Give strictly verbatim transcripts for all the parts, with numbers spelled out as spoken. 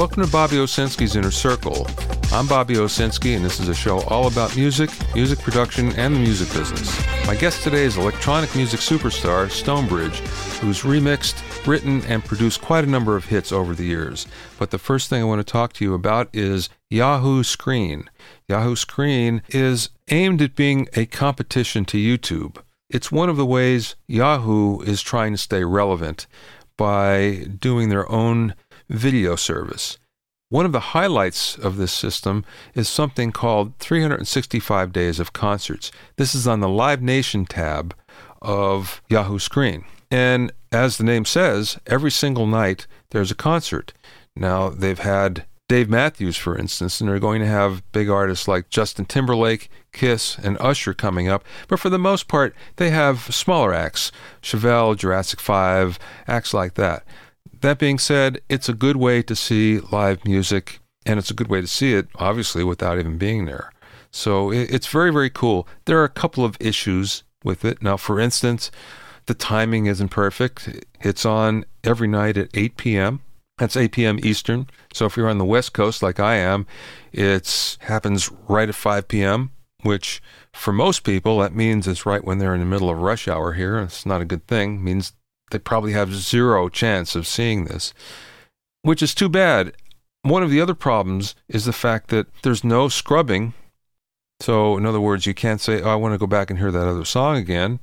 Welcome to Bobby Owsinski's Inner Circle. I'm Bobby Owsinski, and this is a show all about music, music production, and the music business. My guest today is electronic music superstar Stonebridge, who's remixed, written, and produced quite a number of hits over the years. But the first thing I want to talk to you about is Yahoo Screen. Yahoo Screen is aimed at being a competition to YouTube. It's one of the ways Yahoo is trying to stay relevant by doing their own video service. One of the highlights of this system is something called three hundred sixty-five Days of Concerts. This is on the Live Nation tab of Yahoo Screen. And as the name says, every single night there's a concert. Now, they've had Dave Matthews, for instance, and they're going to have big artists like Justin Timberlake, Kiss, and Usher coming up. But for the most part, they have smaller acts, Chevelle, Jurassic five, acts like that. That being said, it's a good way to see live music, and it's a good way to see it, obviously, without even being there. So it's very, very cool. There are a couple of issues with it. Now, for instance, the timing isn't perfect. It's on every night at eight p.m. That's eight p.m. Eastern. So if you're on the West Coast like I am, it happens right at five p.m., which for most people, that means it's right when they're in the middle of rush hour here. It's not a good thing. It means they probably have zero chance of seeing this, which is too bad. One of the other problems is the fact that there's no scrubbing. So, in other words, you can't say, oh, I want to go back and hear that other song again.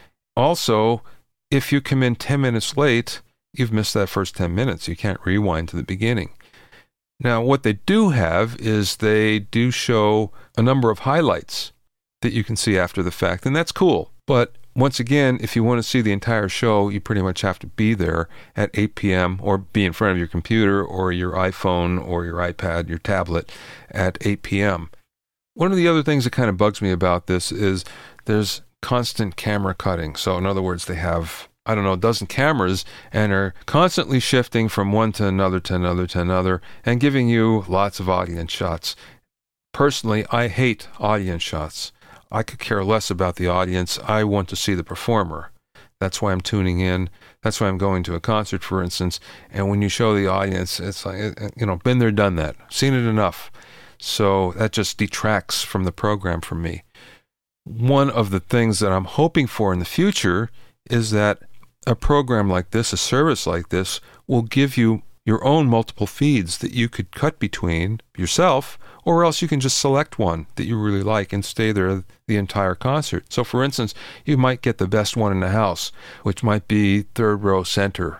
Also, if you come in ten minutes late, you've missed that first ten minutes. You can't rewind to the beginning. Now, what they do have is they do show a number of highlights that you can see after the fact, and that's cool. But once again, if you want to see the entire show, you pretty much have to be there at eight p.m. or be in front of your computer or your iPhone or your iPad, your tablet at eight p.m. One of the other things that kind of bugs me about this is there's constant camera cutting. So in other words, they have, I don't know, a dozen cameras and are constantly shifting from one to another to another to another and giving you lots of audience shots. Personally, I hate audience shots. I could care less about the audience. I want to see the performer. That's why I'm tuning in. That's why I'm going to a concert, for instance. And when you show the audience, it's like, you know, been there, done that. Seen it enough. So that just detracts from the program for me. One of the things that I'm hoping for in the future is that a program like this, a service like this, will give you your own multiple feeds that you could cut between yourself, or else you can just select one that you really like and stay there the entire concert. So, for instance, you might get the best one in the house, which might be third row center,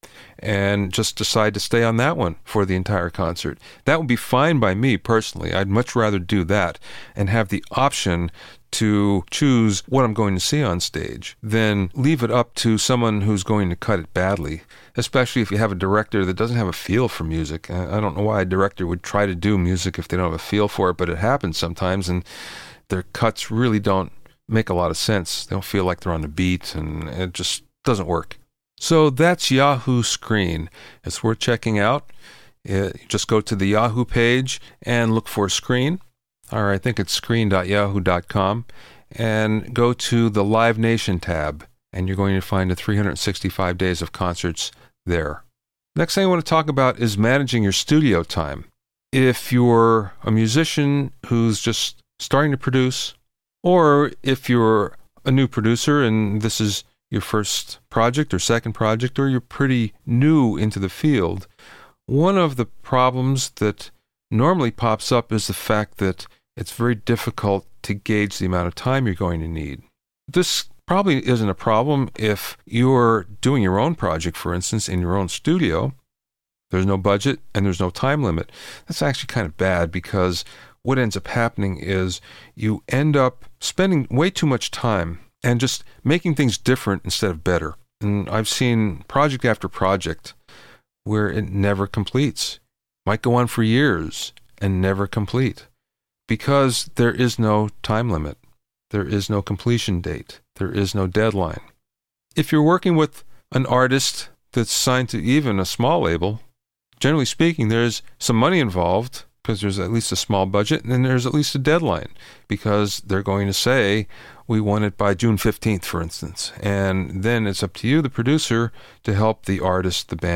and just decide to stay on that one for the entire concert. That would be fine by me personally. I'd much rather do that and have the option to choose what I'm going to see on stage than leave it up to someone who's going to cut it badly, especially if you have a director that doesn't have a feel for music. I don't know why a director would try to do music if they don't have a feel for it, but it happens sometimes, and their cuts really don't make a lot of sense. They don't feel like they're on the beat, and it just doesn't work. So that's Yahoo Screen. It's worth checking out. It, just go to the Yahoo page and look for Screen. Or I think it's screen dot yahoo dot com, and go to the Live Nation tab, and you're going to find the three hundred sixty-five Days of Concerts there. Next thing I want to talk about is managing your studio time. If you're a musician who's just starting to produce, or if you're a new producer and this is your first project or second project, or you're pretty new into the field, one of the problems that normally pops up is the fact that it's very difficult to gauge the amount of time you're going to need. This probably isn't a problem if you're doing your own project, for instance, in your own studio. There's no budget and there's no time limit. That's actually kind of bad, because what ends up happening is you end up spending way too much time and just making things different instead of better. And I've seen project after project where it never completes. Might go on for years and never complete, because there is no time limit. There is no completion date. There is no deadline. If you're working with an artist that's signed to even a small label, generally speaking, there's some money involved, because there's at least a small budget, and then there's at least a deadline, because they're going to say, we want it by June fifteenth, for instance. And then it's up to you, the producer, to help the artist, the band,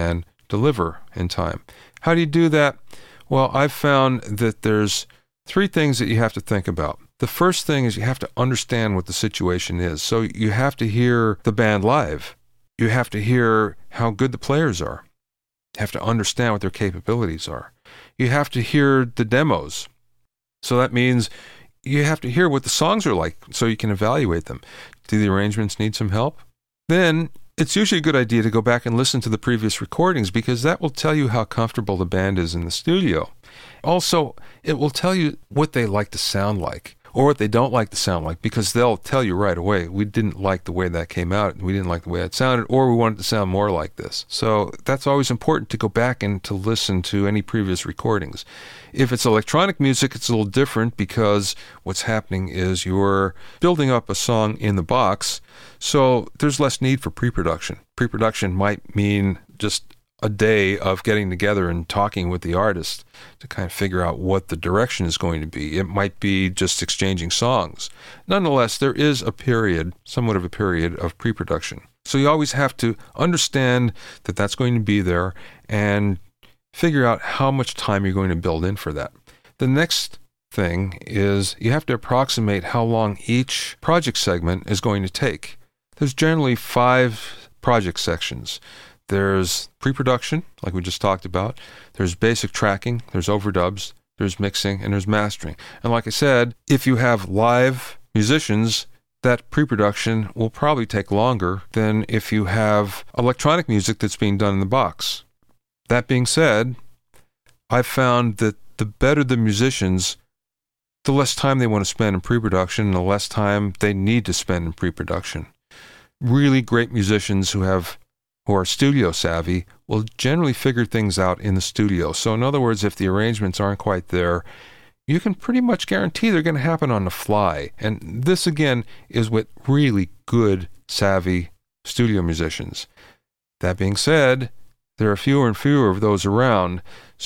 deliver in time. How do you do that? Well, I've found that there's three things that you have to think about. The first thing is you have to understand what the situation is. So you have to hear the band live. You have to hear how good the players are. You have to understand what their capabilities are. You have to hear the demos. So that means you have to hear what the songs are like so you can evaluate them. Do the arrangements need some help? Then it's usually a good idea to go back and listen to the previous recordings because that will tell you how comfortable the band is in the studio. Also, it will tell you what they like to sound like or what they don't like to sound like because they'll tell you right away, we didn't like the way that came out, we didn't like the way it sounded, or we wanted it to sound more like this. So that's always important to go back and to listen to any previous recordings. If it's electronic music, it's a little different because what's happening is you're building up a song in the box, so there's less need for pre-production. Pre-production might mean just a day of getting together and talking with the artist to kind of figure out what the direction is going to be. It might be just exchanging songs. Nonetheless, there is a period, somewhat of a period of pre-production. So you always have to understand that that's going to be there and figure out how much time you're going to build in for that. The next thing is you have to approximate how long each project segment is going to take. There's generally five project sections. There's pre-production, like we just talked about. There's basic tracking, there's overdubs, there's mixing, and there's mastering. And like I said, if you have live musicians, that pre-production will probably take longer than if you have electronic music that's being done in the box. That being said, I've found that the better the musicians, the less time they want to spend in pre-production and the less time they need to spend in pre-production. Really great musicians who have who are studio savvy will generally figure things out in the studio. So in other words, if the arrangements aren't quite there, you can pretty much guarantee they're going to happen on the fly. And this, again, is with really good, savvy studio musicians. That being said, there are fewer and fewer of those around.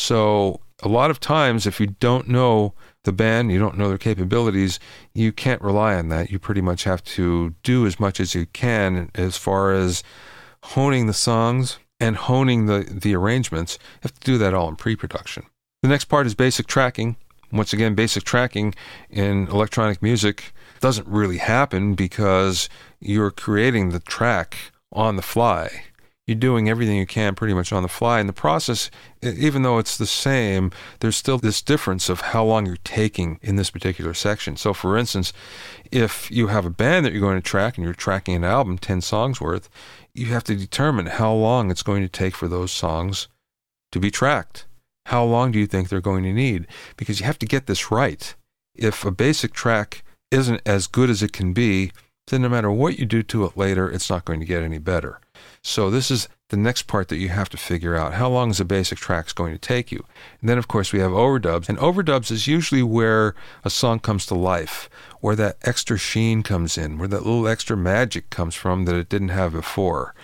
So a lot of times, if you don't know the band, you don't know their capabilities, you can't rely on that. You pretty much have to do as much as you can as far as honing the songs and honing the, the arrangements. You have to do that all in pre-production. The next part is basic tracking. Once again, basic tracking in electronic music doesn't really happen because you're creating the track on the fly. You're doing everything you can pretty much on the fly. And the process, even though it's the same, there's still this difference of how long you're taking in this particular section. So for instance, if you have a band that you're going to track and you're tracking an album, ten songs worth, you have to determine how long it's going to take for those songs to be tracked. How long do you think they're going to need? Because you have to get this right. If a basic track isn't as good as it can be, then no matter what you do to it later, it's not going to get any better. So this is the next part that you have to figure out. How long is a basic track going to take you? And then, of course, we have overdubs. And overdubs is usually where a song comes to life, where that extra sheen comes in, where that little extra magic comes from that it didn't have before.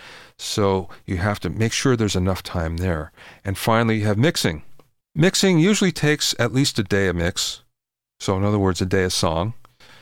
So you have to make sure there's enough time there. And finally, you have mixing. Mixing usually takes at least a day a mix. So in other words, a day a song.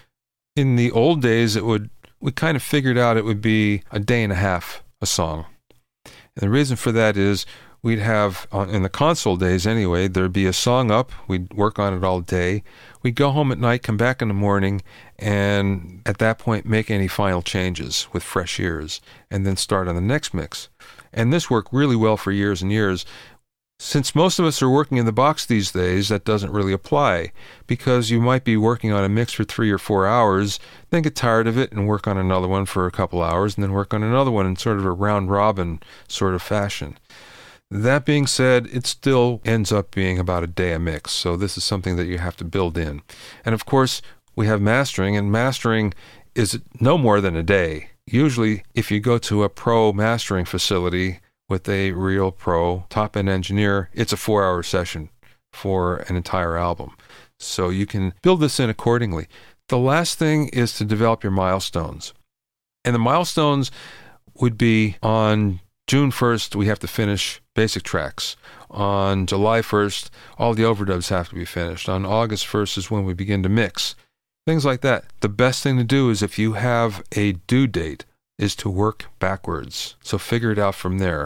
In the old days, it would we kind of figured out it would be a day and a half a song. And the reason for that is we'd have, in the console days anyway, there'd be a song up, we'd work on it all day, we'd go home at night, come back in the morning, and at that point make any final changes with fresh ears, and then start on the next mix. And this worked really well for years and years. Since most of us are working in the box these days, that doesn't really apply, because you might be working on a mix for three or four hours, then get tired of it and work on another one for a couple hours, and then work on another one in sort of a round-robin sort of fashion. That being said, it still ends up being about a day a mix, so this is something that you have to build in. And of course, we have mastering, and mastering is no more than a day. Usually, if you go to a pro mastering facility with a real pro top-end engineer, it's a four-hour session for an entire album. So you can build this in accordingly. The last thing is to develop your milestones. And the milestones would be on June first, we have to finish basic tracks. On July first, all the overdubs have to be finished. On August first is when we begin to mix. Things like that. The best thing to do is if you have a due date, is to work backwards. So figure it out from there.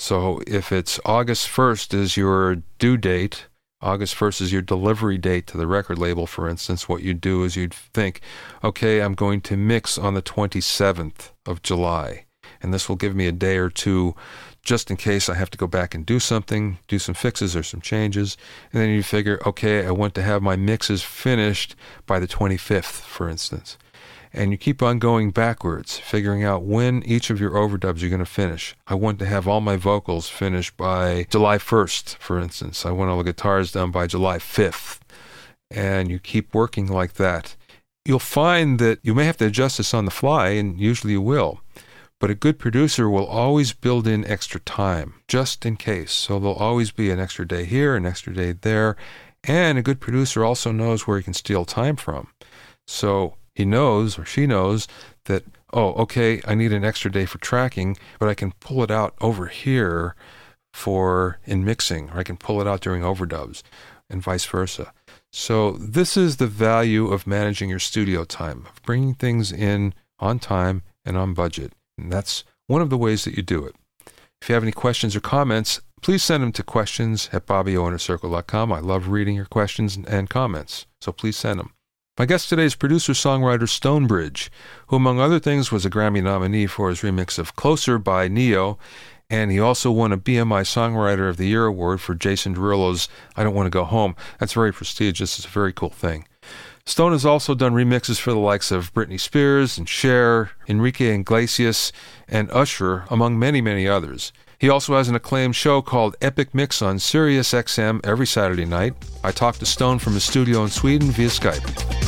So if it's August first is your due date, August first is your delivery date to the record label, for instance, what you'd do is you'd think, okay, I'm going to mix on the twenty-seventh of July, and this will give me a day or two just in case I have to go back and do something, do some fixes or some changes. And then you figure, okay, I want to have my mixes finished by the twenty-fifth, for instance. And you keep on going backwards, figuring out when each of your overdubs you're going to finish. I want to have all my vocals finished by July first, for instance. I want all the guitars done by July fifth. And you keep working like that. You'll find that you may have to adjust this on the fly, and usually you will. But a good producer will always build in extra time, just in case. So there'll always be an extra day here, an extra day there. And a good producer also knows where he can steal time from. So he knows, or she knows, that, oh, okay, I need an extra day for tracking, but I can pull it out over here for in mixing, or I can pull it out during overdubs, and vice versa. So this is the value of managing your studio time, of bringing things in on time and on budget. And that's one of the ways that you do it. If you have any questions or comments, please send them to questions at bobby o inner circle dot com. I love reading your questions and comments, so please send them. My guest today is producer-songwriter Stonebridge, who among other things was a Grammy nominee for his remix of Closer by Neo, and he also won a B M I Songwriter of the Year award for Jason Derulo's I Don't Want to Go Home. That's very prestigious. It's a very cool thing. Stone has also done remixes for the likes of Britney Spears and Cher, Enrique Iglesias, and Usher, among many, many others. He also has an acclaimed show called Epic Mix on Sirius X M every Saturday night. I talked to Stone from his studio in Sweden via Skype.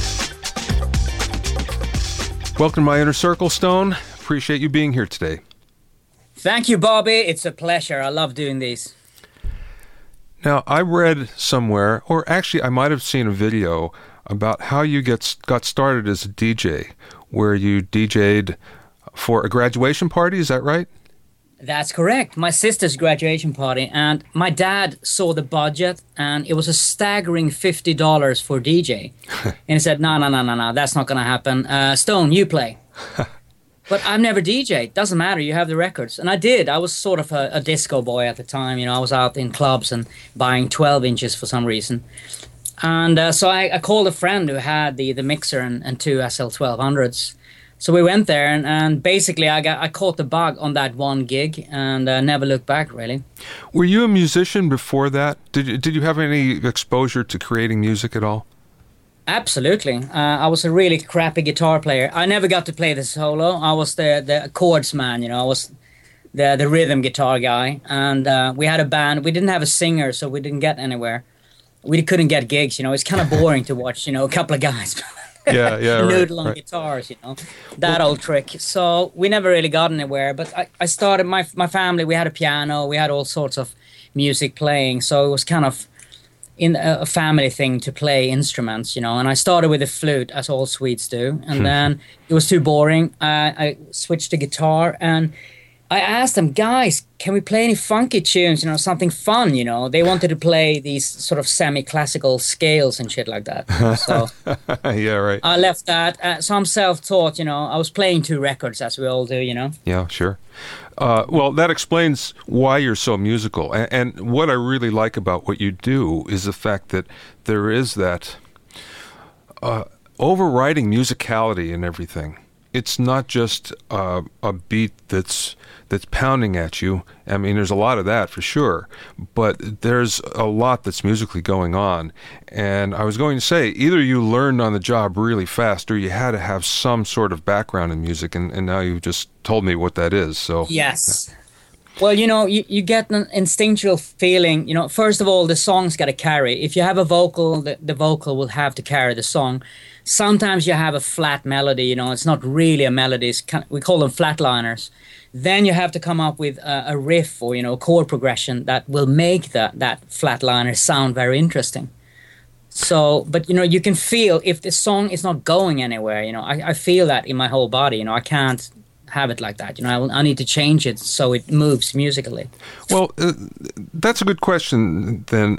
Welcome to my Inner Circle, Stone. Appreciate you being here today. Thank you, Bobby. It's a pleasure. I love doing these. Now, I read somewhere, or actually I might have seen a video about how you get got started as a D J, where you D J'd for a graduation party. Is that right? That's correct. My sister's graduation party, and my dad saw the budget, and it was a staggering fifty dollars for D J. And he said, no, no, no, no, no, that's not going to happen. Uh, Stone, you play. But I've never D J'd. Doesn't matter. You have the records. And I did. I was sort of a, a disco boy at the time. You know, I was out in clubs and buying twelve inches for some reason. And uh, so I, I called a friend who had the, the mixer and, and two S L twelve hundreds. So we went there, and, and basically I got I caught the bug on that one gig and uh, never looked back, really. Were you a musician before that? Did you, did you have any exposure to creating music at all? Absolutely. Uh, I was a really crappy guitar player. I never got to play the solo. I was the, the chords man, you know. I was the, the rhythm guitar guy. And uh, we had a band. We didn't have a singer, so we didn't get anywhere. We couldn't get gigs, you know. It's kind of boring to watch, you know, a couple of guys yeah, yeah, noodle right, on right. guitars, you know, that old trick. So we never really got anywhere. But I, I started, my my family, we had a piano, we had all sorts of music playing. So it was kind of in a, a family thing to play instruments, you know. And I started with the flute, as all Swedes do. And then it was too boring. Uh, I switched to guitar, and I asked them, guys, can we play any funky tunes, you know, something fun, you know? They wanted to play these sort of semi-classical scales and shit like that. So yeah, right. I left that. Uh, so I'm self-taught, you know. I was playing two records, as we all do, you know. Yeah, sure. Uh, well, that explains why you're so musical. And, and what I really like about what you do is the fact that there is that uh, overriding musicality in everything. It's not just uh, a beat that's that's pounding at you. I mean, there's a lot of that for sure, but there's a lot that's musically going on. And I was going to say, either you learned on the job really fast, or you had to have some sort of background in music, and, and now you just told me what that is. So yes. Well, you know, you, you get an instinctual feeling, you know, first of all, the song's got to carry. If you have a vocal, the, the vocal will have to carry the song. Sometimes you have a flat melody, you know, it's not really a melody. It's kind of, we call them flatliners. Then you have to come up with a, a riff or, you know, a chord progression that will make that, that flatliner sound very interesting. So, but, you know, you can feel if the song is not going anywhere, you know, I, I feel that in my whole body, you know, I can't have it like that. You know, I, I need to change it so it moves musically. Well, uh, that's a good question then.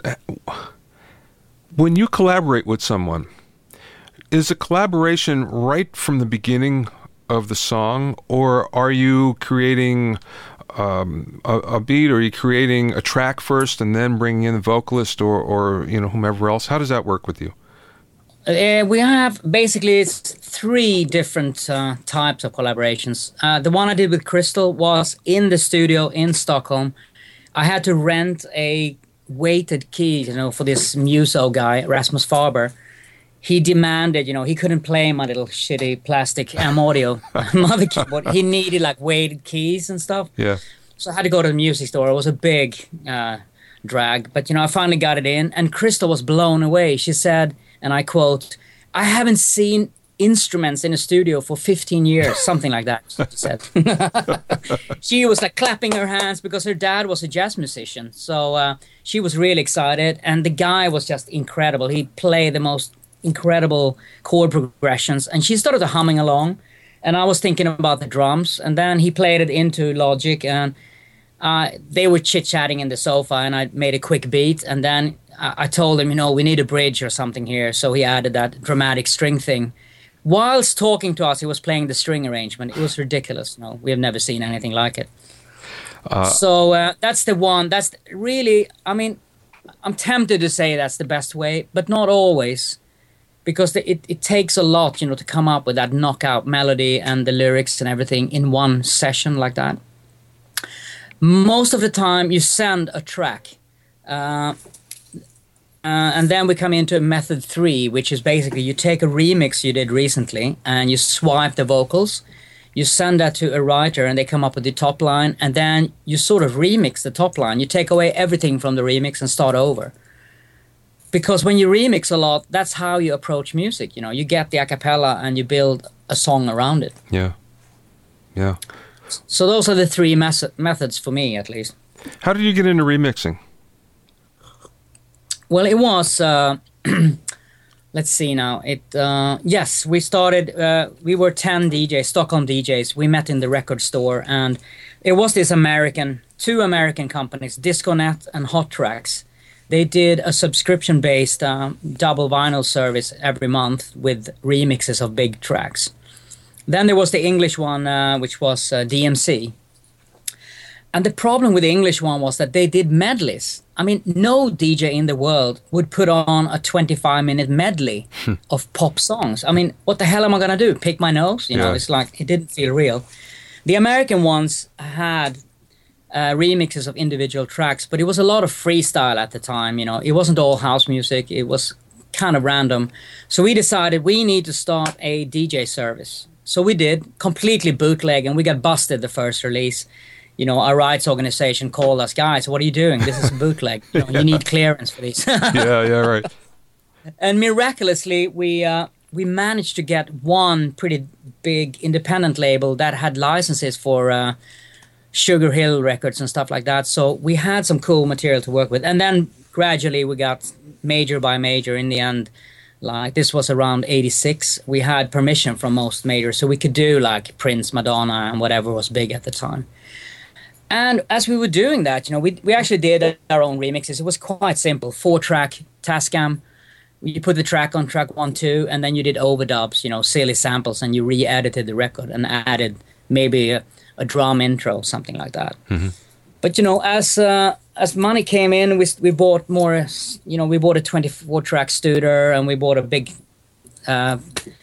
When you collaborate with someone, is a collaboration right from the beginning of the song, or are you creating um, a, a beat? Or are you creating a track first and then bringing in the vocalist or, or you know, whomever else? How does that work with you? Uh, we have basically it's three different uh, types of collaborations. Uh, the one I did with Crystal was in the studio in Stockholm. I had to rent a weighted key, you know, for this Muso guy, Rasmus Faber. He demanded, you know, he couldn't play my little shitty plastic M Audio mother keyboard. He needed like weighted keys and stuff. Yeah. So I had to go to the music store. It was a big uh, drag, but you know, I finally got it in, and Crystal was blown away. She said, and I quote, "I haven't seen instruments in a studio for fifteen years," something like that, she said. She was like clapping her hands because her dad was a jazz musician. So uh, she was really excited. And the guy was just incredible. He played the most incredible chord progressions. And she started humming along. And I was thinking about the drums. And then he played it into Logic. And uh, they were chit-chatting in the sofa. And I made a quick beat. And then I, I told him, you know, we need a bridge or something here. So he added that dramatic string thing. Whilst talking to us, he was playing the string arrangement. It was ridiculous. No, we have never seen anything like it. Uh, so uh, that's the one. That's really, I mean, I'm tempted to say that's the best way, but not always. Because the, it, it takes a lot, you know, to come up with that knockout melody and the lyrics and everything in one session like that. Most of the time, you send a track. Uh, Uh, and then we come into method three, which is basically you take a remix you did recently and you swipe the vocals. You send that to a writer and they come up with the top line. And then you sort of remix the top line. You take away everything from the remix and start over. Because when you remix a lot, that's how you approach music. You know, you get the a cappella and you build a song around it. Yeah. Yeah. So those are the three mes- methods for me, at least. How did you get into remixing? Well, it was, uh, let's see now. It uh, yes, we started, uh, we were ten D Js, Stockholm D Js. We met in the record store, and it was this American, two American companies, Disconet and Hot Tracks. They did a subscription-based uh, double vinyl service every month with remixes of big tracks. Then there was the English one, uh, which was uh, D M C. And the problem with the English one was that they did medleys. I mean, no D J in the world would put on a twenty-five minute medley of pop songs. I mean, what the hell am I going to do? Pick my nose? You know, yeah. It's like, it didn't feel real. The American ones had uh, remixes of individual tracks, but it was a lot of freestyle at the time. You know, it wasn't all house music. It was kind of random. So we decided we need to start a D J service. So we did, completely bootleg, and we got busted the first release. You know, our rights organization called us, guys, what are you doing? This is a bootleg. You know, you need clearance for these. yeah, yeah, right. And miraculously, we uh, we managed to get one pretty big independent label that had licenses for uh, Sugar Hill Records and stuff like that. So we had some cool material to work with. And then gradually we got major by major in the end. Like, this was around eighty-six. We had permission from most majors, so we could do like Prince, Madonna, and whatever was big at the time. And as we were doing that, you know, we we actually did our own remixes. It was quite simple. Four-track Tascam. You put the track on track one, two, and then you did overdubs, you know, silly samples, and you re-edited the record and added maybe a, a drum intro, something like that. Mm-hmm. But, you know, as uh, as money came in, we we bought more, you know, we bought a twenty-four-track Studer, and we bought a big uh,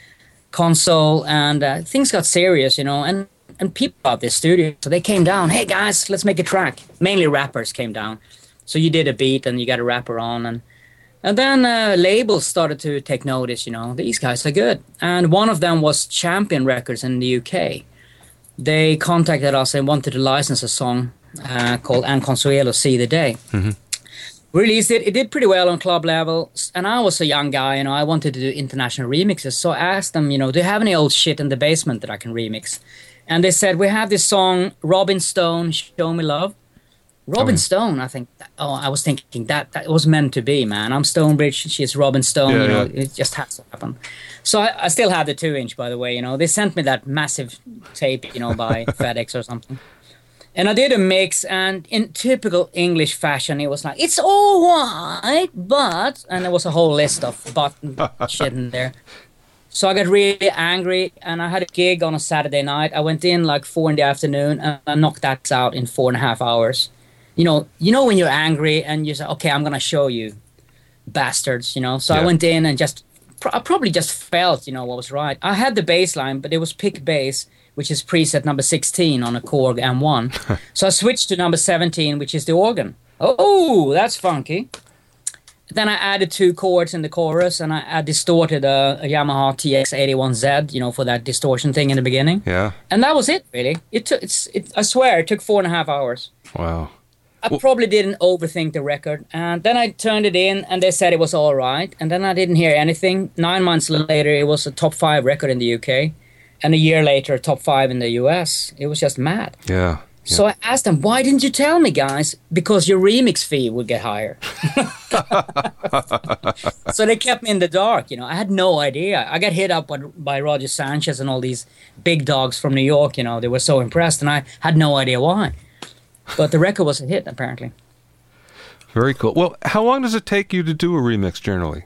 console, and uh, things got serious, you know, and And people at this studio, so they came down. Hey guys, let's make a track. Mainly rappers came down. So you did a beat and you got a rapper on, and and then uh, labels started to take notice. You know, these guys are good. And one of them was Champion Records in the U K. They contacted us and wanted to license a song uh, called "And Consuelo See the Day." Mm-hmm. We released it. It did pretty well on club level, and I was a young guy. You know, I wanted to do international remixes. So I asked them, you know, do you have any old shit in the basement that I can remix? And they said, we have this song, Robin Stone, Show Me Love. Robin oh, yeah. Stone, I think, oh, I was thinking that, that was meant to be, man. I'm Stonebridge, she's Robin Stone, yeah, you know, yeah. It just has to happen. So I, I still have the two inch, by the way, you know. They sent me that massive tape, you know, by FedEx or something. And I did a mix, and in typical English fashion, it was like, it's all right, but... And there was a whole list of button shit in there. So I got really angry, and I had a gig on a Saturday night. I went in like four in the afternoon, and I knocked that out in four and a half hours. You know, you know when you're angry and you say, "Okay, I'm gonna show you, bastards." You know. So Yeah. I went in and just, I probably just felt, you know, what was right. I had the bass line, but it was pick bass, which is preset number sixteen on a Korg M one. So I switched to number seventeen, which is the organ. Oh, that's funky. Then I added two chords in the chorus, and I, I distorted a, a Yamaha T X eighty-one Z, you know, for that distortion thing in the beginning. Yeah. And that was it, really. It took. It's. It, I swear, it took four and a half hours. Wow. I Well- probably didn't overthink the record, and then I turned it in, and they said it was all right, and then I didn't hear anything. Nine months later, it was a top five record in the U K, and a year later, top five in the U S. It was just mad. Yeah. Yeah. So I asked them, why didn't you tell me, guys? Because your remix fee would get higher. So they kept me in the dark, you know. I had no idea. I got hit up by, by Roger Sanchez and all these big dogs from New York, you know. They were so impressed, and I had no idea why. But the record was a hit, apparently. Very cool. Well, how long does it take you to do a remix generally?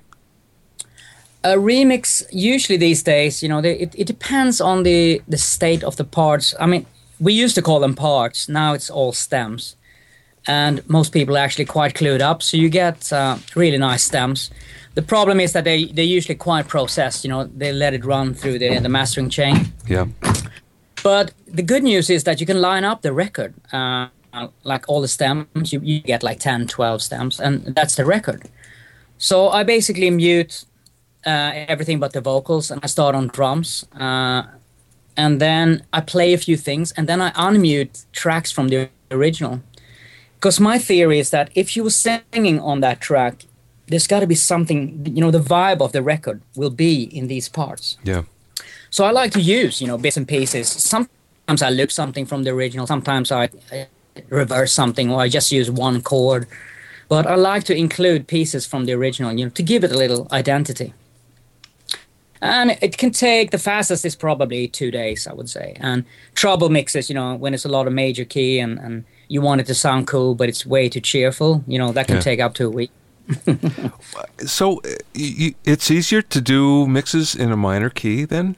A remix, usually these days, you know, they, it, it depends on the, the state of the parts. I mean, we used to call them parts. Now it's all stems. And most people are actually quite clued up. So you get uh, really nice stems. The problem is that they, they're usually quite processed. You know, they let it run through the, the mastering chain. Yeah. But the good news is that you can line up the record. Uh, like all the stems, you, you get like ten, twelve stems. And that's the record. So I basically mute uh, everything but the vocals. And I start on drums. Uh, And then I play a few things, and then I unmute tracks from the original. Because my theory is that if you were singing on that track, there's got to be something, you know, the vibe of the record will be in these parts. Yeah. So I like to use, you know, bits and pieces. Sometimes I loop something from the original. Sometimes I, I reverse something, or I just use one chord. But I like to include pieces from the original, you know, to give it a little identity. And it can take, the fastest is probably two days, I would say. And trouble mixes, you know, when it's a lot of major key and, and you want it to sound cool, but it's way too cheerful, you know, that can Yeah. take up to a week. So uh, y- it's easier to do mixes in a minor key then?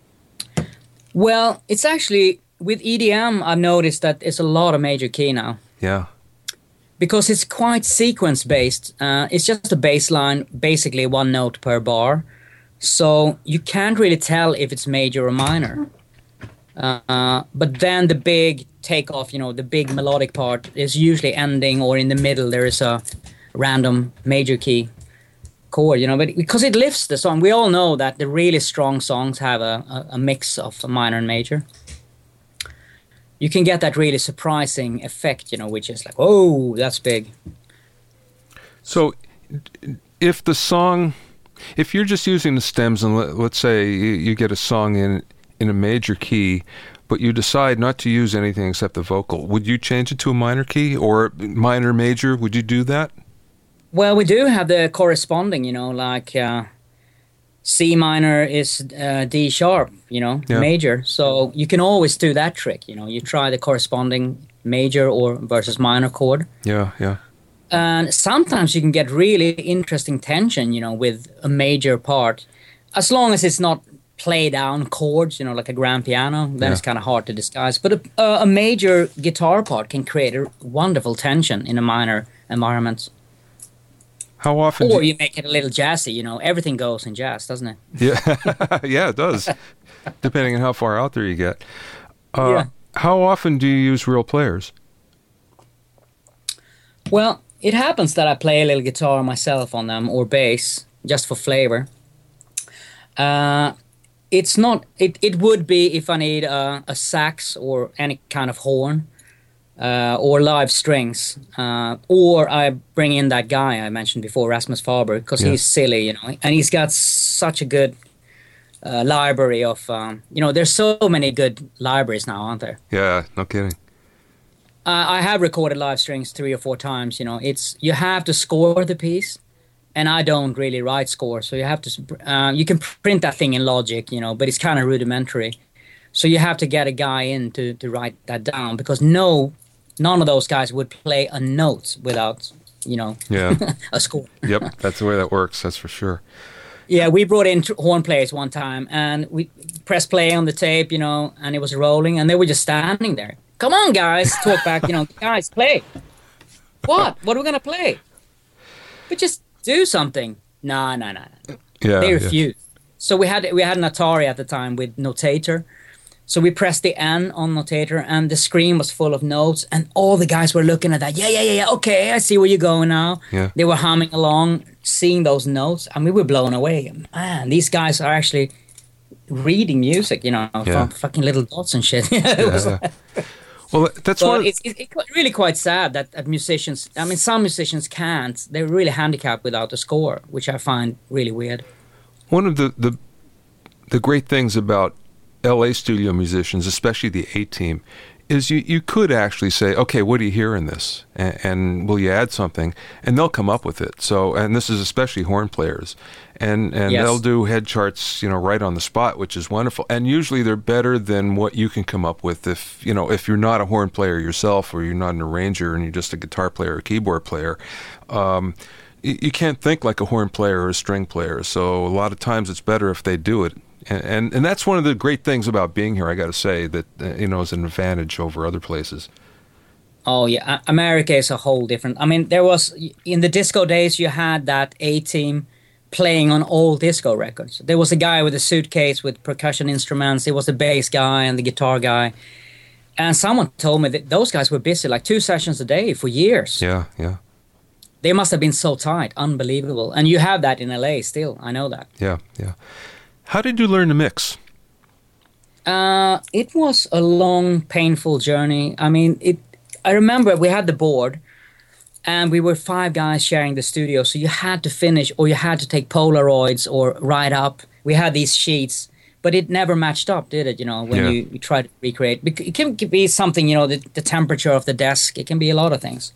Well, it's actually, with E D M, I've noticed that it's a lot of major key now. Yeah. Because it's quite sequence-based. Uh, it's just a bass line, basically one note per bar. So you can't really tell if it's major or minor. Uh, but then the big takeoff, you know, the big melodic part is usually ending, or in the middle there is a random major key chord, you know, but because it lifts the song. We all know that the really strong songs have a, a, a mix of minor and major. You can get that really surprising effect, you know, which is like, oh, that's big. So if the song, if you're just using the stems and let, let's say you, you get a song in in a major key, but you decide not to use anything except the vocal, would you change it to a minor key or minor major? Would you do that? Well, we do have the corresponding, you know, like uh, C minor is uh, D sharp, you know, Yeah. major. So you can always do that trick, you know. You try the corresponding major or versus minor chord. Yeah, yeah. And sometimes you can get really interesting tension, you know, with a major part. As long as it's not play down chords, you know, like a grand piano, then Yeah. it's kind of hard to disguise. But a, a major guitar part can create a wonderful tension in a minor environment. How often? Or do you, you make it a little jazzy, you know. Everything goes in jazz, doesn't it? yeah, yeah, it does. Depending on how far out there you get. Uh, Yeah. How often do you use real players? Well, it happens that I play a little guitar myself on them, or bass, just for flavor. Uh, it's not. It, it would be if I need a, a sax or any kind of horn, uh, or live strings, uh, or I bring in that guy I mentioned before, Rasmus Faber, because Yeah. he's silly, you know, and he's got such a good uh, library of. Um, you know, there's so many good libraries now, aren't there? Yeah, no kidding. Uh, I have recorded live strings three or four times. You know, it's you have to score the piece, and I don't really write score, so you have to. Uh, you can print that thing in Logic, you know, but it's kind of rudimentary. So you have to get a guy in to, to write that down, because no, none of those guys would play a note without, you know, Yeah. a score. Yep, that's the way that works. That's for sure. Yeah, we brought in tr- horn players one time, and we pressed play on the tape, you know, and it was rolling, and they were just standing there. Come on, guys, talk back, you know, guys, play. What? What are we gonna play? But just do something. No, no, no. Yeah, they yeah. refused. So we had we had an Atari at the time with Notator. So we pressed the N on Notator, and the screen was full of notes, and all the guys were looking at that. Yeah, yeah, yeah, yeah. Okay, I see where you're going now. Yeah. They were humming along, seeing those notes, and we were blown away. Man, these guys are actually reading music, you know, Yeah. from fucking little dots and shit. It Yeah, was yeah. like- Well, that's so one. it's, it's, it's really quite sad that, that musicians, I mean, some musicians can't. They're really handicapped without a score, which I find really weird. One of the, the the great things about L A studio musicians, especially the A-Team, is you, you could actually say, okay, what do you hear in this? And, and will you add something? And they'll come up with it. So, and this is especially horn players. And and Yes. they'll do head charts, you know, right on the spot, which is wonderful. And usually they're better than what you can come up with if, you know, if you're not a horn player yourself, or you're not an arranger and you're just a guitar player or keyboard player. Um, you, you can't think like a horn player or a string player. So a lot of times it's better if they do it. And, and and that's one of the great things about being here, I got to say, that, uh, you know, is an advantage over other places. Oh, yeah. A- America is a whole different. I mean, there was, in the disco days, you had that A-Team playing on all disco records. There was a guy with a suitcase with percussion instruments. There was the bass guy and the guitar guy. And someone told me that those guys were busy like two sessions a day for years. Yeah, yeah, They must have been so tight. Unbelievable. And you have that in L A still. I know that. yeah, yeah. How did you learn to mix? Uh, it was a long, painful journey. I mean, it. I remember we had the board, and we were five guys sharing the studio. So you had to finish, or you had to take Polaroids or write up. We had these sheets, but it never matched up, did it? You know, when Yeah. you, you try to recreate, Bec- it can be something. You know, the, the temperature of the desk. It can be a lot of things.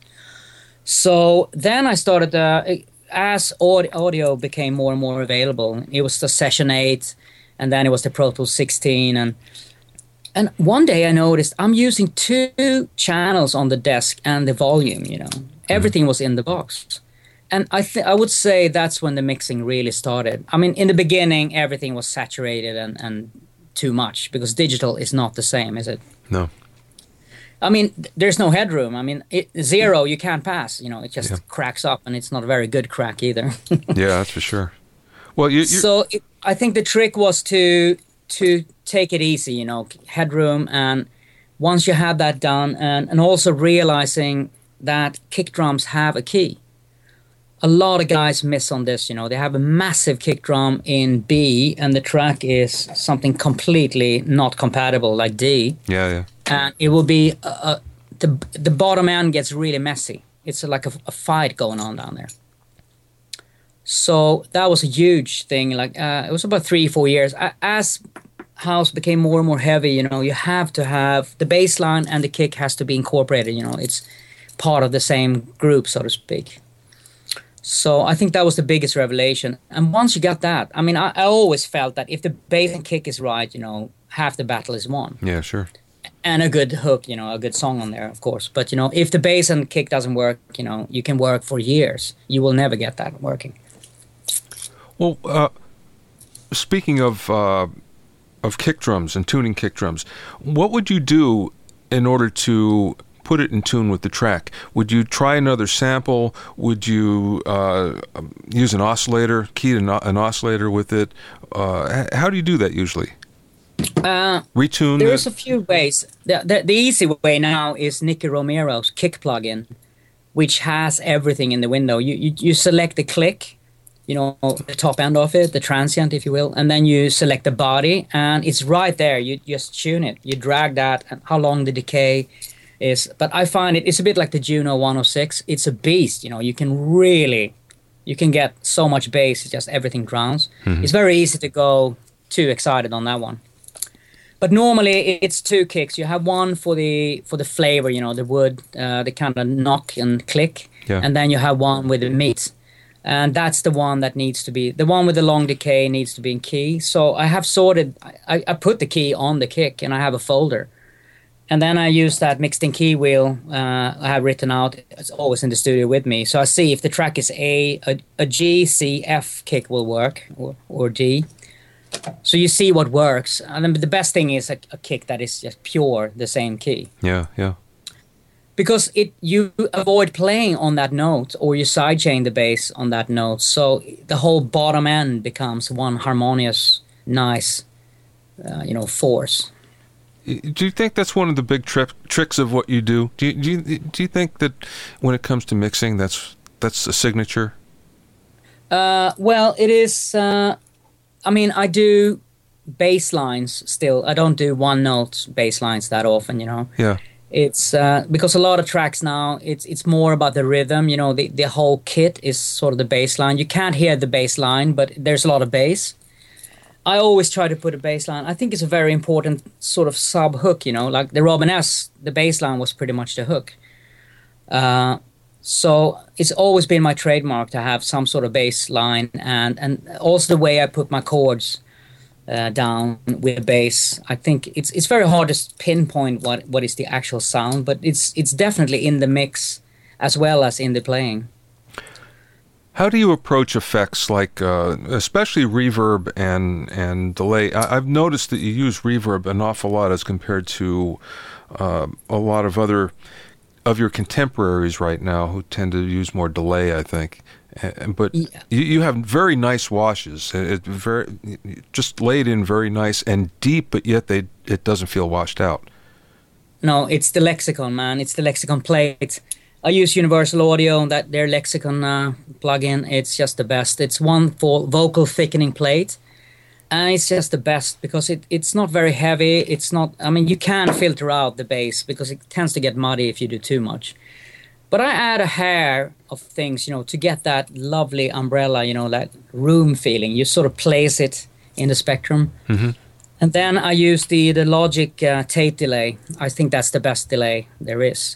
So then I started. Uh, as aud- audio became more and more available, it was the Session eight, and then it was the Pro Tools sixteen, and and one day I noticed I'm using two channels on the desk and the volume. You know, everything was in the box, and I th- I would say that's when the mixing really started. I mean, in the beginning, everything was saturated and and too much, because digital is not the same, is it? No. I mean, th- there's no headroom. I mean, it, zero, you can't pass. You know, it just Yeah. cracks up, and it's not a very good crack either. Yeah, that's for sure. Well, you, you So it, I think the trick was to to take it easy, you know, headroom, and once you have that done, and, and also realizing that kick drums have a key. A lot of guys miss on this, you know. They have a massive kick drum in B, and the track is something completely not compatible, like D. yeah, yeah. And it will be uh, uh, the the bottom end gets really messy. It's like a, a fight going on down there. So that was a huge thing. Like uh, it was about three, four years. A- As house became more and more heavy, you know, you have to have the bass line and the kick has to be incorporated. You know, it's part of the same group, so to speak. So I think that was the biggest revelation. And once you got that, I mean, I, I always felt that if the bass and kick is right, you know, half the battle is won. Yeah, sure. And a good hook, you know, a good song on there, of course. But, you know, if the bass and kick doesn't work, you know, you can work for years. You will never get that working. Well, uh, speaking of uh, of kick drums and tuning kick drums, what would you do in order to put it in tune with the track? Would you try another sample? Would you uh, use an oscillator, key an, an oscillator with it? Uh, how do you do that usually? Uh, Retune? There's the- a few ways. The, the, the easy way now is Nicky Romero's kick plugin, which has everything in the window. You, you, you select the click, you know, the top end of it, the transient, if you will, and then you select the body, and it's right there. You just tune it. You drag that, and how long the decay is. But I find it, it's a bit like the Juno one oh six. It's a beast, you know. You can really, you can get so much bass, it's just everything drowns. Mm-hmm. It's very easy to go too excited on that one. But normally it's two kicks. You have one for the for the flavor, you know, the wood, uh, the kind of knock and click, Yeah. and then you have one with the meat, and that's the one that needs to be the one with the long decay needs to be in key. So I have sorted. I, I put the key on the kick, and I have a folder, And then I use that mixed in key wheel uh, I have written out. It's always in the studio with me. So I see if the track is A, a, a G, C, F kick will work, or, or D. So you see what works. And then the best thing is a, a kick that is just pure, the same key. Yeah, yeah. Because it you avoid playing on that note, or you sidechain the bass on that note. So the whole bottom end becomes one harmonious, nice, uh, you know, force. Do you think that's one of the big tri- tricks of what you do? Do you, do you do you think that when it comes to mixing, that's that's a signature? Uh, well, it is. Uh, I mean, I do bass lines still. I don't do one note bass lines that often, you know. Yeah. It's uh, because a lot of tracks now, it's it's more about the rhythm. You know, the the whole kit is sort of the bass line. You can't hear the bass line, but there's a lot of bass. I always try to put a bass line. I think it's a very important sort of sub hook. You know, like the Robin S, the bass line was pretty much the hook. Uh, so it's always been my trademark to have some sort of bass line, and and also the way I put my chords Uh, down with the bass. I think it's it's very hard to pinpoint what, what is the actual sound, but it's it's definitely in the mix as well as in the playing. How do you approach effects like, uh, especially reverb and and delay? I, I've noticed that you use reverb an awful lot as compared to uh, a lot of other of your contemporaries right now who tend to use more delay, I think. Uh, but yeah. you, you have very nice washes. It very just laid in very nice and deep, but yet they it doesn't feel washed out. No, it's the Lexicon, man. It's the Lexicon plate. I use Universal Audio, that their Lexicon uh, plugin. It's just the best. It's one for vocal thickening plate, and it's just the best because it, it's not very heavy. It's not. I mean, you can filter out the bass because it tends to get muddy if you do too much. But I add a hair of things, you know, to get that lovely umbrella, you know, that room feeling. You sort of place it in the spectrum. Mm-hmm. And then I use the, the Logic uh, tape delay. I think that's the best delay there is.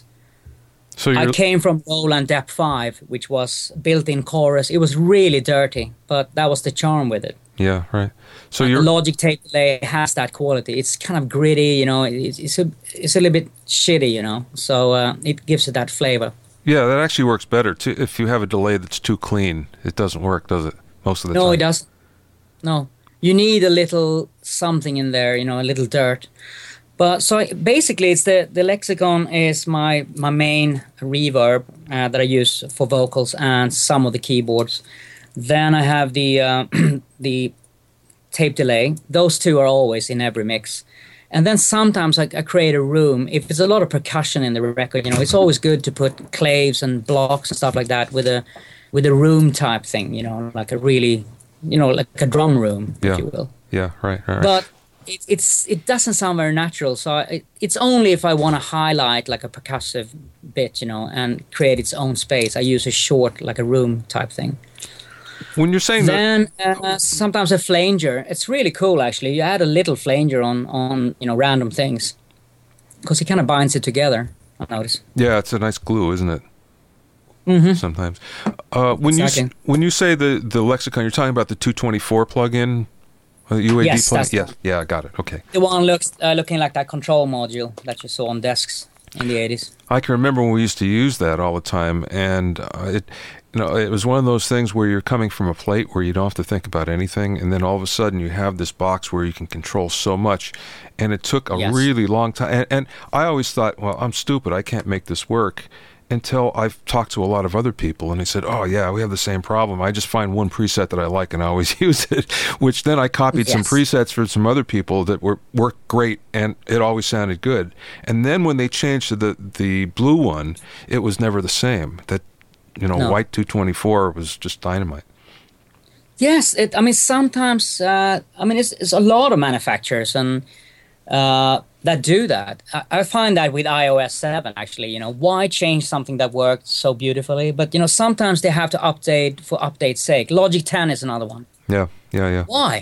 So I came from Roland D E P five, which was built-in chorus. It was really dirty, but that was the charm with it. Yeah, right. So and your Logic tape delay has that quality. It's kind of gritty, you know. It's, it's, a, it's a little bit shitty, you know. So uh, it gives it that flavor. Yeah, that actually works better too. If you have a delay that's too clean, it doesn't work, does it? Most of the no, time. No, it doesn't. No, you need a little something in there, you know, a little dirt. But so basically, it's the the Lexicon is my my main reverb uh, that I use for vocals and some of the keyboards. Then I have the uh, the tape delay. Those two are always in every mix. And then sometimes I, I create a room. If there's a lot of percussion in the record, you know, it's always good to put claves and blocks and stuff like that with a with a room type thing, you know, like a really, you know, like a drum room, yeah. if you will. Yeah, right, right. But it, it's it doesn't sound very natural. So I, it's only if I want to highlight like a percussive bit, you know, and create its own space. I use a short, like a room type thing. When you're saying then that, uh, sometimes a flanger. It's really cool, actually. You add a little flanger on, on you know, random things because it kind of binds it together. I notice. Yeah, it's a nice glue, isn't it? Mm-hmm. Sometimes. Uh, when exactly. you when you say the the Lexicon, you're talking about the two twenty-four plugin, uh, U A D yes, plugin. That's yeah, yeah, I got it. Okay. The one looks uh, looking like that control module that you saw on desks in the eighties. I can remember when we used to use that all the time, and uh, it. You know, it was one of those things where you're coming from a plate where you don't have to think about anything, and then all of a sudden you have this box where you can control so much, and it took a yes. really long time. And, and I always thought, well, I'm stupid, I can't make this work, until I've talked to a lot of other people, and they said, oh, yeah, we have the same problem. I just find one preset that I like, and I always use it, which then I copied yes. some presets for some other people that were worked great, and it always sounded good. And then when they changed to the, the blue one, it was never the same. That You know, no. White two twenty-four was just dynamite. Yes, it, I mean, sometimes, uh, I mean, it's, it's a lot of manufacturers and uh, that do that. I, I find that with i O S seven, actually, you know, why change something that worked so beautifully? But, you know, sometimes they have to update for update's sake. Logic ten is another one. Yeah, yeah, yeah. Why?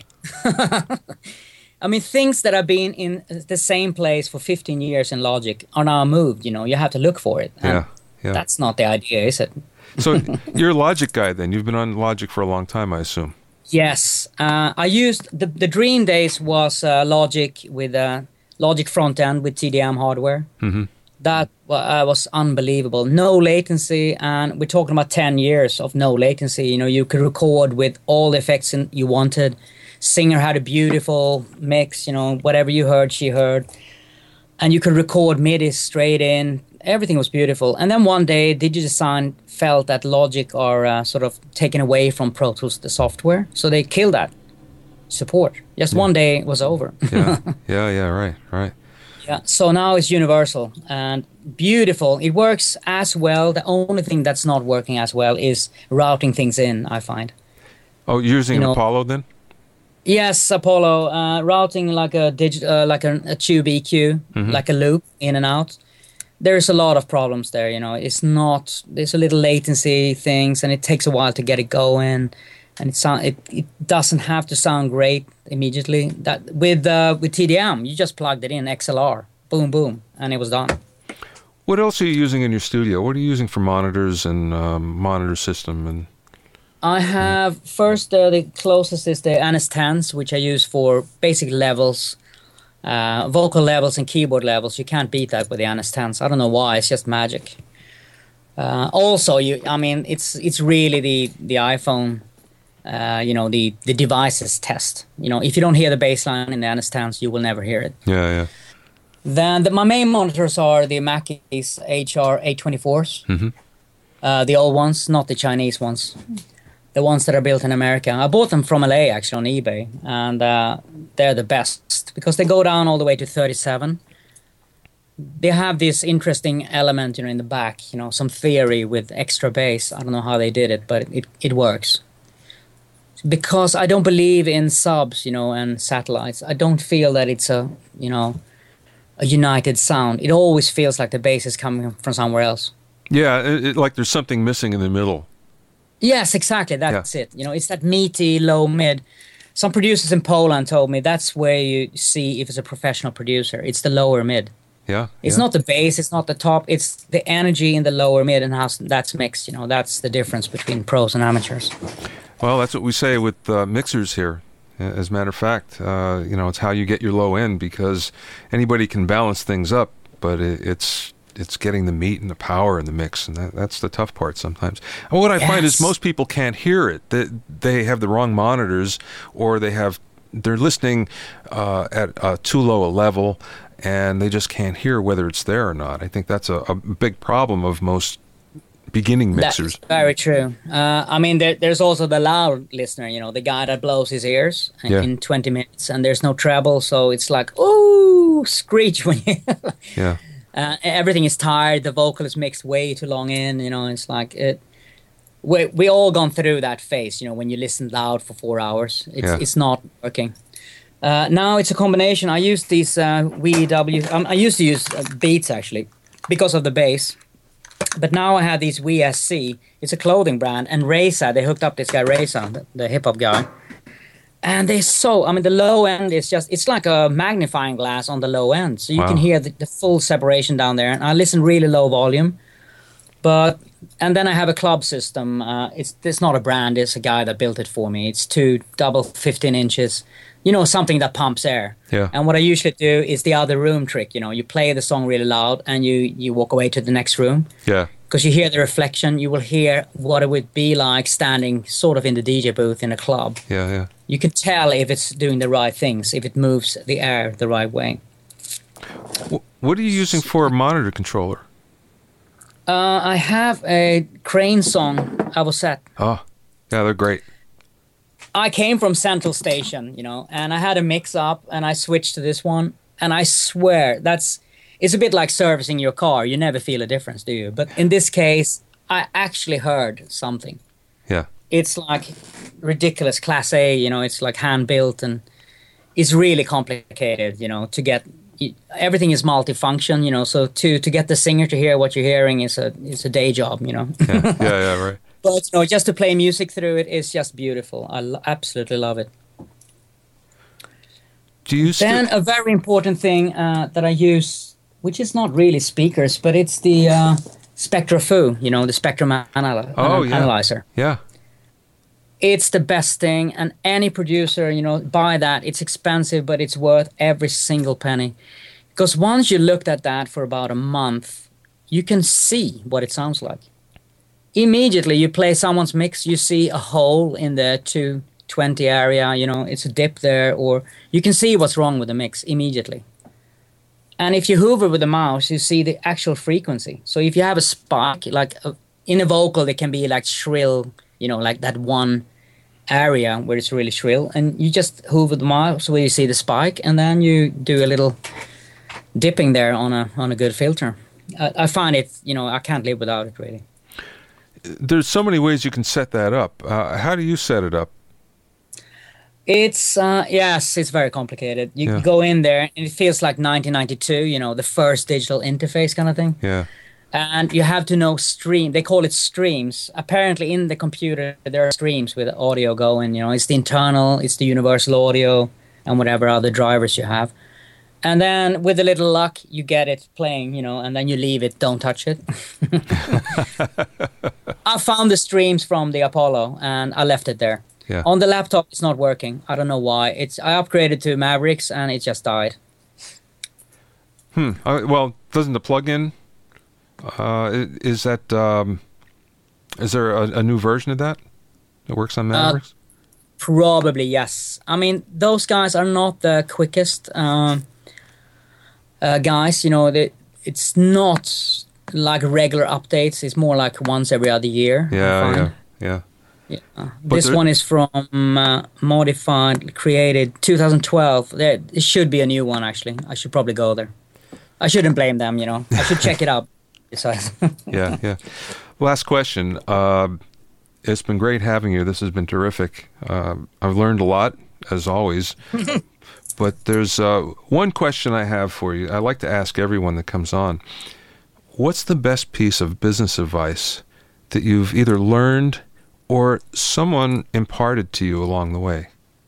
I mean, things that have been in the same place for fifteen years in Logic are now moved, you know, you have to look for it. And yeah, yeah. That's not the idea, is it? So you're a Logic guy then. You've been on Logic for a long time, I assume. Yes. Uh, I used, the, the dream days was uh, Logic with uh, Logic front end with T D M hardware. Mm-hmm. That uh, was unbelievable. No latency, and we're talking about ten years of no latency. You know, you could record with all the effects in, you wanted. Singer had a beautiful mix, you know, whatever you heard, she heard. And you could record MIDI straight in. Everything was beautiful. And then one day, DigiDesign felt that Logic are uh, sort of taken away from Pro Tools, the software. So they killed that support. Just yeah. one day it was over. yeah, yeah, yeah, right, right. Yeah, so now it's universal and beautiful. It works as well. The only thing that's not working as well is routing things in, I find. Oh, you're using you know, Apollo then? Yes, Apollo. Uh, routing like a digit, uh, like a, a tube E Q, mm-hmm. like a loop in and out. There's a lot of problems there, you know. It's not, there's a little latency things, and it takes a while to get it going. And it, sound, it it doesn't have to sound great immediately. That with uh, with T D M, you just plugged it in X L R, boom, boom, and it was done. What else are you using in your studio? What are you using for monitors and um, monitor system? And I have mm. first uh, the closest is the N S tens, which I use for basic levels, uh, vocal levels and keyboard levels. You can't beat that with the N S tens. I don't know why. It's just magic. Uh, also, you, I mean, it's it's really the the iPhone. Uh, you know, the, the devices test. You know, if you don't hear the bass line in the N S tens, you will never hear it. Yeah, yeah. Then the, my main monitors are the Mackeys H R eight twenty-fours. Mm-hmm. Uh, the old ones, not the Chinese ones. The ones that are built in America. I bought them from L A, actually, on eBay. And uh, they're the best because they go down all the way to thirty-seven. They have this interesting element, you know, in the back. You know, some theory with extra bass. I don't know how they did it, but it, it works. Because I don't believe in subs, you know, and satellites. I don't feel that it's a, you know, a united sound. It always feels like the bass is coming from somewhere else. Yeah, it, it, like there's something missing in the middle. Yes, exactly. That's yeah. it. You know, it's that meaty, low mid. Some producers in Poland told me that's where you see if it's a professional producer. It's the lower mid. Yeah. It's yeah. not the bass, it's not the top. It's the energy in the lower mid and how that's mixed. You know, that's the difference between pros and amateurs. Well, that's what we say with uh, mixers here. As a matter of fact, uh, you know, it's how you get your low end because anybody can balance things up, but it, it's it's getting the meat and the power in the mix, and that, that's the tough part sometimes. And what I yes. find is most people can't hear it. They, they have the wrong monitors, or they have they're listening uh, at uh, too low a level, and they just can't hear whether it's there or not. I think that's a, a big problem of most beginning mixers. That's very true. Uh, I mean, there, there's also the loud listener, you know, the guy that blows his ears yeah. in twenty minutes, and there's no treble, so it's like, ooh, screech when you... yeah. Uh, everything is tired, the vocal is mixed way too long in, you know, it's like... it. We we all gone through that phase, you know, when you listen loud for four hours. It's, yeah. it's not working. Uh, now it's a combination. I use these uh, W W... Um, I used to use uh, Beats, actually, because of the bass. But now I have these W S C. It's a clothing brand. And Reza, they hooked up this guy, Reza, the, the hip-hop guy. And they're so... I mean, the low end is just... It's like a magnifying glass on the low end. So you wow. can hear the, the full separation down there. And I listen really low volume. But... And then I have a club system. Uh, it's, it's not a brand. It's a guy that built it for me. It's two double fifteen inches. You know, something that pumps air. Yeah. And what I usually do is the other room trick. You know, you play the song really loud and you, you walk away to the next room. Yeah. Because you hear the reflection. You will hear what it would be like standing sort of in the D J booth in a club. Yeah, yeah. You can tell if it's doing the right things, if it moves the air the right way. What are you using for a monitor controller? Uh, I have a Crane Song Avocet. Oh, yeah, they're great. I came from Central Station, you know, and I had a mix-up, and I switched to this one, and I swear, that's... It's a bit like servicing your car. You never feel a difference, do you? But in this case, I actually heard something. Yeah. It's like ridiculous Class A, you know, it's like hand-built, and it's really complicated, you know, to get... Everything is multifunction, you know, so to, to get the singer to hear what you're hearing is a is a day job, you know. yeah, yeah, yeah, right. But, you know, just to play music through it is just beautiful. I lo- absolutely love it. Do you then st- a very important thing uh, that I use, which is not really speakers, but it's the uh, Spectra-Fu, you know, the spectrum anal- oh, an- yeah. analyzer. Yeah. It's the best thing, and any producer, you know, buy that. It's expensive, but it's worth every single penny. Because once you looked at that for about a month, you can see what it sounds like. Immediately, you play someone's mix, you see a hole in the two twenty area, you know, it's a dip there, or you can see what's wrong with the mix immediately. And if you hover with the mouse, you see the actual frequency. So if you have a spike, like a, in a vocal, it can be like shrill, you know, like that one area where it's really shrill, and you just hover the mouse where you see the spike, and then you do a little dipping there on a on a good filter. I, I find it, you know, I can't live without it, really. There's so many ways you can set that up. Uh, how do you set it up? It's, uh, yes, it's very complicated. You Yeah. go in there, and it feels like nineteen ninety-two, you know, the first digital interface kind of thing. Yeah. And you have to know stream. They call it streams. Apparently, in the computer, there are streams with audio going. You know, it's the internal, it's the universal audio, and whatever other drivers you have. And then, with a little luck, you get it playing. You know, and then you leave it. Don't touch it. I found the streams from the Apollo, and I left it there. Yeah. On the laptop, it's not working. I don't know why. It's I upgraded to Mavericks, and it just died. Hmm. Uh, well, doesn't the plugin? Uh, is that um, is there a, a new version of that that works on Mavericks? Uh, probably yes. I mean, those guys are not the quickest um, uh, guys. You know, they, it's not like regular updates. It's more like once every other year. I Yeah, find. yeah, yeah. Yeah. But This there- one is from uh, Modified, created twenty twelve. There, it should be a new one, actually. I should probably go there. I shouldn't blame them, you know. I should check it out. Besides. Yeah, yeah. Last question. Uh, it's been great having you. This has been terrific. Uh, I've learned a lot, as always. But there's uh, one question I have for you. I like to ask everyone that comes on. What's the best piece of business advice that you've either learned or someone imparted to you along the way?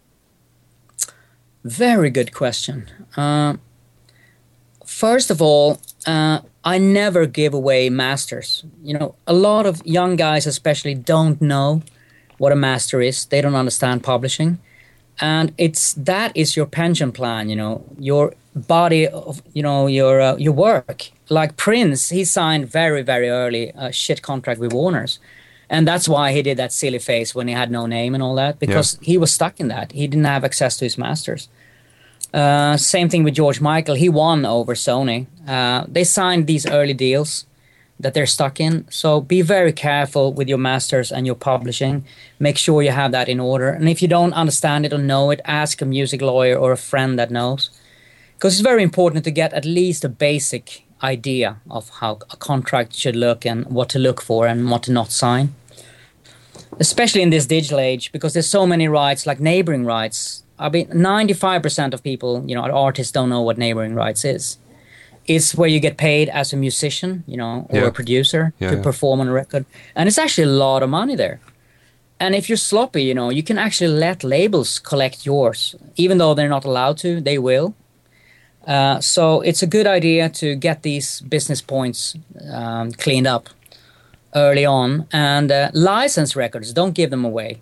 Very good question. Uh, first of all, uh, I never give away masters. You know, a lot of young guys especially don't know what a master is. They don't understand publishing. And it's that is your pension plan, you know, your body of, you know, your uh, your work. Like Prince, he signed very, very early a shit contract with Warner's. And that's why he did that silly face when he had no name and all that, because yeah. he was stuck in that. He didn't have access to his masters. Uh, same thing with George Michael. He won over Sony. Uh, they signed these early deals that they're stuck in. So be very careful with your masters and your publishing. Make sure you have that in order. And if you don't understand it or know it, ask a music lawyer or a friend that knows. Because it's very important to get at least a basic idea of how a contract should look and what to look for and what to not sign. Especially in this digital age, because there's so many rights, like neighboring rights. I mean, ninety-five percent of people, you know, artists don't know what neighboring rights is. It's where you get paid as a musician, you know, or yeah. a producer yeah, to yeah. perform on a record. And it's actually a lot of money there. And if you're sloppy, you know, you can actually let labels collect yours. Even though they're not allowed to, they will. Uh, so it's a good idea to get these business points um, cleaned up early on. And uh, license records, don't give them away.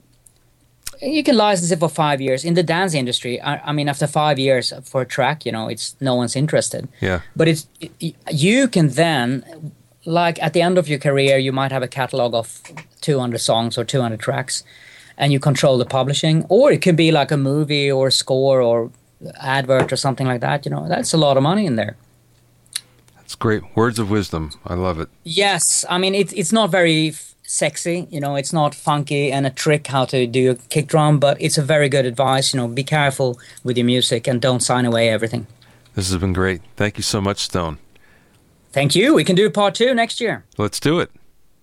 You can license it for five years. In the dance industry, I, I mean, after five years for a track, you know, it's no one's interested. Yeah. But it's it, you can then, like at the end of your career, you might have a catalog of two hundred songs or two hundred tracks, and you control the publishing. Or it could be like a movie or a score or advert or something like that. You know, that's a lot of money in there. That's great. Words of wisdom. I love it. Yes. I mean, it, it's not very f- sexy. You know, it's not funky and a trick how to do a kick drum, but it's a very good advice. You know, be careful with your music and don't sign away everything. This has been great. Thank you so much, Stone. Thank you. We can do part two next year. Let's do it.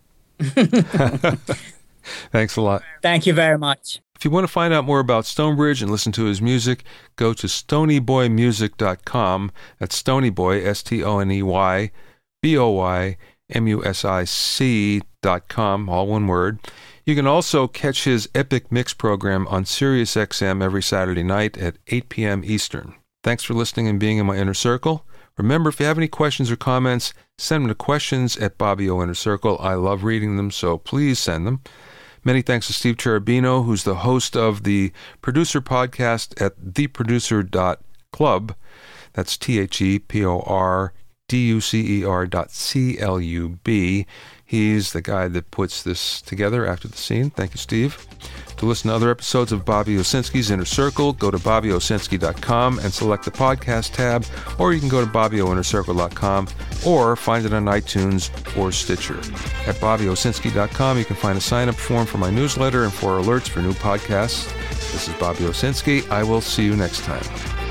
Thanks a lot. Thank you very much. If you want to find out more about Stonebridge and listen to his music, go to stony boy music dot com. That's Stonyboy, S T O N E Y, B O Y, M U S I C dot com, all one word. You can also catch his Epic Mix program on Sirius X M every Saturday night at eight p.m. Eastern. Thanks for listening and being in my inner circle. Remember, if you have any questions or comments, send them to questions at Bobby O Inner Circle. I love reading them, so please send them. Many thanks to Steve Cherubino, who's the host of the producer podcast at the producer dot club. That's T H E P O R D U C E R dot C L U B. He's the guy that puts this together after the scene. Thank you, Steve. To listen to other episodes of Bobby Owsinski's Inner Circle, go to bobby owsinski dot com and select the podcast tab, or you can go to bobby o inner circle dot com or find it on iTunes or Stitcher. At bobby owsinski dot com, you can find a sign-up form for my newsletter and for alerts for new podcasts. This is Bobby Owsinski. I will see you next time.